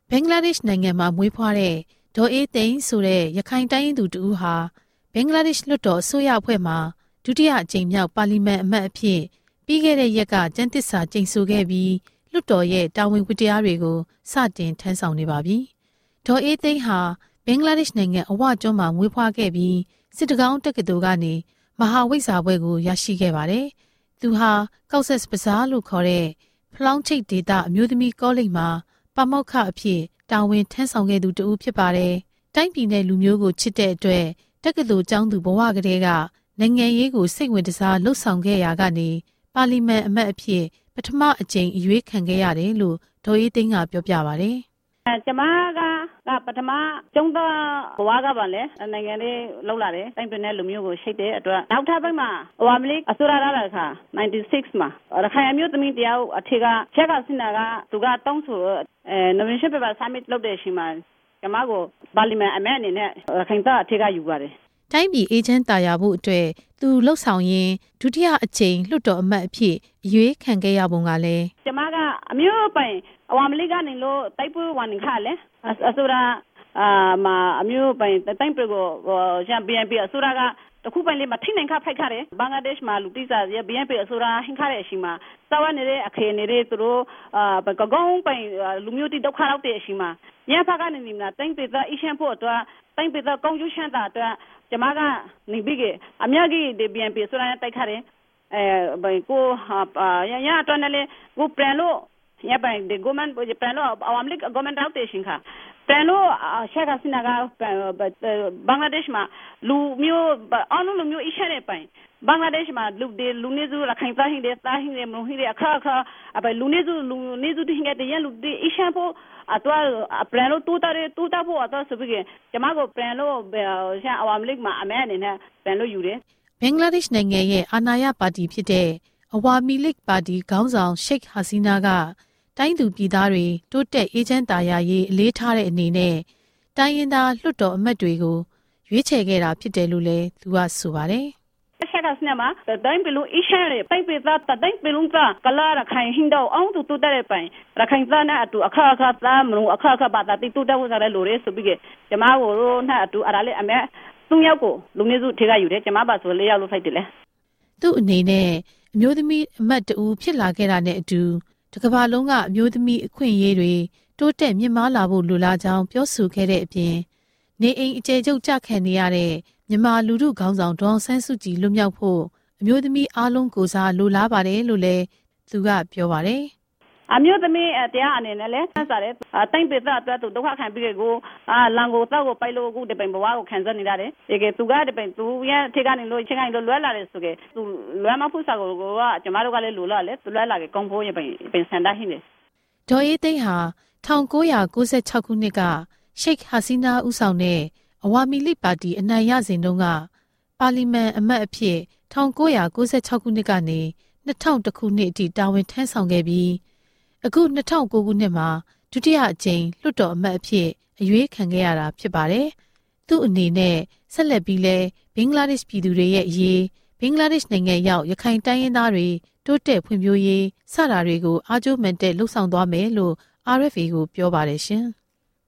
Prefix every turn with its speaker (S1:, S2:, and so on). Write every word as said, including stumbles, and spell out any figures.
S1: ဘင်္ဂလားဒေ့ရှ်နိုင်ငံမှာမွေးဖွားတဲ့ဒေါ်အေးသိန်းဆိုတဲ့ရခိုင်တိုင်းရင်းသူတူဟာဘင်္ဂလားဒေ့ရှ်လွှတ်တော်အစိုးရအဖွဲ့မှာဒုတိယအကြိမ်မြောက်ပါလီမန်အမတ်အဖြစ်ပြီးခဲ့တဲ့ရက်ကကျမ်းသစ္စာကျိန်ဆိုခဲ့ပြီးလွှတ်တော်ရဲ့တာဝန်ဝတ္တရားတွေကိုစတင်ထမ်းဆောင်နေပါပြီ။ဒေါ်အေးသိန်းဟာဘင်္ဂလားဒေ့ရှ်နိုင်ငံအဝကျွန်းမှာမွေးဖွားခဲ့ပြီးစစ်တကောင်းတက္ကသိုလ်ကနေမဟာဝိဇ္ဇာဘွဲ့ကိုရရှိခဲ့ပါတယ်။သူဟာကော့ဆက်ဘဇားလို့ခေါ်တဲ့ဖလောင်းချိတ်ဒေသအမျိုးသမီးကောလိပ်မှာပါမောက္ခအဖြစ်တာဝန်ထမ်းဆောင်ခဲ့သူတဦးဖြစ်ပါတယ်။တိုင်းပြည်နဲ့လူမျိုးကိုချစ်တဲ့အတွက်တက္ကသိုလ်ကျောင်းသူဘဝကတည်းကနိုင်ငံရေးကိုစိတ်ဝင်စားလှုပ်ဆောင်ခဲ့ရာကနေပါလီမန်အမတ်အဖြစ်ပထမအကြိမ်အရွေးခံခဲ့ရတယ်လို့ဒေါ်အေးသိန်းကပြောပြပါတယ်
S2: ။ကျမကပထမကျုံးသားဘဝကပါလေနိုင်ငံရေးလှုပ်လာတယ်တိုင်းပြည်နဲ့လူမျိုးကိုရှိတဲ့အတွက်နောက်ထပ်ပိုင်းမှာအဝါမလီအစိုးရလာတဲ့အခါninety-sixမှာရခိုင်အမျိုးသမီးတယောက်အထက်ကချက်ကစင်နာကသူကတောင်းဆိုအဲ nomination paper submit လုပ်တဲ့အချိန်မှာကျမကိုပါလီမန်အမတ်အနေနဲ့ရခိုင်သားအထက်ကယူပါတယ်
S1: တိုင်းပြည်အေဂျင့်တာယာဖို့အတွက်သူလှုပ်ဆောင်ရင်းဒုတိယအကြိမ်လွှတ်တော်အမတ်အဖြစ်အရွေးခံခဲ့ရပုံကလည်း
S2: ကျမကအမျိုးပိုင်အဝါမလီကနေလို့တိုက်ပွဲဝင်ခါလေအစိုးရအာမအမျိုးပိုင်တိုင်းပြည်ကိုချန်ပီယံပီအစိုးရကတခုပိုင်လေးမထိနိုင်ခဖိုက်ခါတယ်ဘင်္ဂလားဒေ့ရှ်မှာလူတိစားရဘီအန်ပီအစိုးရဟင်ခါတဲ့အချိန်မှာစာဝနေတဲ့အခေနေတဲ့သူတို့အာကကောင်းပိုင်လူမျိုးတိဒုက္ခရောက်တဲ့အချိန်မှာညဖက်ကနေနေမလားတိုင်းပြည်သားအရှင်းဖို့အတွက်တိုင်းပြည်သားကောင်းကျိုးချမ်းသာအတွက်ကျမကနေပြီးကအများကြီးဒီ ဘီ အန် ပီ ဆိုရတဲ့တိုက်ခါတယ်အဲဘယ်ကိုရရတော့လည်းကိုပြန်လို့ရပိုင်ဒီ government ပြန်လို့အဝမ်လိက government ရောက်တဲ့ရှင်ခါပြန်လို့ရှက်ကစင်နာကဘင်္ဂလားဒေ့ရှ်မှာလူမျိုးအလုံးလူမျိုးအရှက်နဲ့ပိုင်ဘင်္ဂလားဒေ့ရှ်မှာလူတွေလူနေစုရခိုင်သားဟင်းတွေသားဟင်းတွေမဟင်းတွေအခါအခါအပိုင်လူနေစုလူနေစုတင်းတဲ့ရလူတွေအရှက်ဖို့အတော့ပြန်လို့တူတာတူတာဖို့အတော့ဆိုပြီးကျမကိုပြန်လို့ရှာအဝမ်လိကမှာအမဲအနေနဲ့ပြန်လို့ယူတယ်
S1: ဘင်္ဂလားဒေ့ရှ်နိုင်ငံရဲ့အာဏာရပါတီဖြစ်တဲ့အဝါမီလိကပါတီခေါင်းဆောင်ရှိတ်ဟာစီနာကတိုင်းသူပြည်သားတွေတိုးတက်အေဂျင့်တာယာရေးအလေးထားတဲ့အနေနဲ့တိုင်းရင်းသားလွှတ်တော်အမတ်တွေကိုရွေးချယ်ခဲ့တာဖြစ်တယ်လို့လည်းသူကဆိုပါတယ်
S2: ။ရှက်ကစနမှာတိုင်းပြည်လုံးအရှမ်းတွေတိုင်းပြည်သားတိုင်းပြည်လုံးကကလာရခိုင်ဟင်းတော့အောင်တူတူတဲ့ပိုင်ရခိုင်သားနဲ့အတူအခါအခါသားမလို့အခါအခါဘာသာတိတူတဲ့ဝစားတဲ့လူတွေဆိုပြီးကျမကိုနဲ့အတူအရာလေးအမဲသူ့ယောက်ကိုလူမျိုးစုထေကယူတယ်ကျမပါဆိုလေးယောက်လို့ဖိုက်တယ်လေ
S1: သူ့အနေနဲ့အမျိုးသမီးအမတ်တူဖြစ်လာခဲ့တာနဲ့အတူတကဘာလုံးကအမျိုးသမီးအခွင့်အရေးတွေတိုးတက်မြင့်မားလာဖို့လိုလားကြောင်းပြောဆိုခဲ့တဲ့အပြင်နေအိမ်အကျယ်ချုပ်ကြခံနေရတဲ့မြန်မာလူထုခေါင်းဆောင်ဒေါ်ဆန်းစုကြည်လွတ်မြောက်ဖို့အမျိုးသမီးအားလုံးကိုစားလိုလားပါတယ်လို့လည်းသူကပြောပါတယ်
S2: အမျိုးသမီးတရားအနေနဲ့လည်းဆက်စားတယ်တိုင်းပြည်သားအတွက်သူဒုက္ခခံပြီးကိုအာလန်ကိုတောက်ကိုပိုက်လို့အခုဒီပင်ဘဝကိုခံစားနေရတယ်။ဒီကသူကဒီပင်သူရဲ့ထိကနေလို့ချင်းကနေလို့လွဲလာတယ်ဆိုကေသူလွဲမဖို့စားကိုကကျမတို့ကလည်းလိုလာလေသူလွဲလာကေကောင်းဖို့ရပင်ပင်စန်တာဟင်းနေ
S1: ဒေါ်အေးသိန်းဟာ၁၉၉၆ခုနှစ်ကရှိတ်ဟာစီနာဦးဆောင်တဲ့အဝါမီလိပါတီအနိုင်ရစဉ်တုန်းကပါလီမန်အမတ်အဖြစ်၁၉၉၆ခုနှစ်ကနေ၂၀၀၁ခုနှစ်အထိတာဝန်ထမ်းဆောင်ခဲ့ပြီးအခု၂၀၀၉ခုနှစ်မှာဒုတိယအကြိမ်လွှတ်တော်အမတ်အဖြစ်အရွေးခံခဲ့ရတာဖြစ်ပါတယ်။သူ့အနေနဲ့ဆက်လက်ပြီးလဲဘင်္ဂလားဒေ့ရှ်ပြည်သူတွေရဲ့အရေးဘင်္ဂလားဒေ့ရှ်နိုင်ငံရောက်ရခိုင်တိုင်းရင်းသားတွေတိုးတက်ဖွံ့ဖြိုးရေးစတာတွေကိုအားကျိုးမှန်တဲ့လှုပ်ဆောင်သွားမယ်လို့ R F A ကိုပြောပါတယ်ရှင်။